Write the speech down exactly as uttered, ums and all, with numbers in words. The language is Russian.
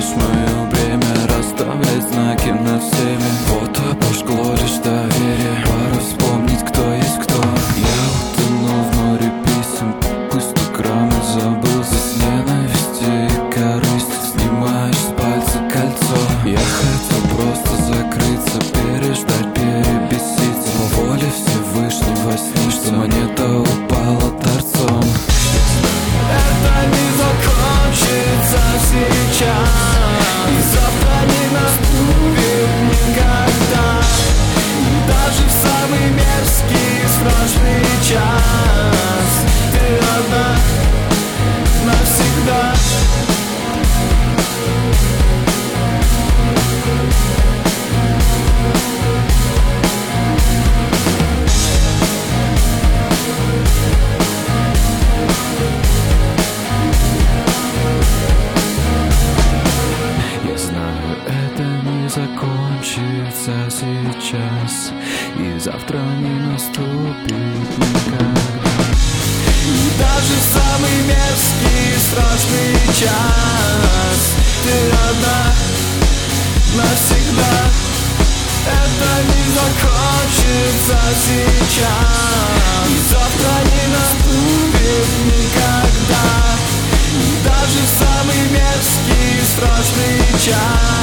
лишь мое время расставлять знаки над всеми. Вот обожгло лишь доверие, пора вспомнить, кто есть кто. Я утонул в море писем, пусть граммы забыл. Здесь ненависти и корысти, снимаешь с пальца кольцо. Я хотел просто закрыться, переждать, перебеситься. По воле Всевышнего снись, что монета упала торцом. Это не закончится сейчас, и завтра не наступит никогда. Даже в самый мерзкий и страшный час ты одна навсегда. Закончится сейчас, и завтра не наступит никогда. И даже в самый мерзкий и страшный час ты одна навсегда. Это не закончится сейчас, и завтра не наступит никогда. И даже в самый мерзкий и страшный час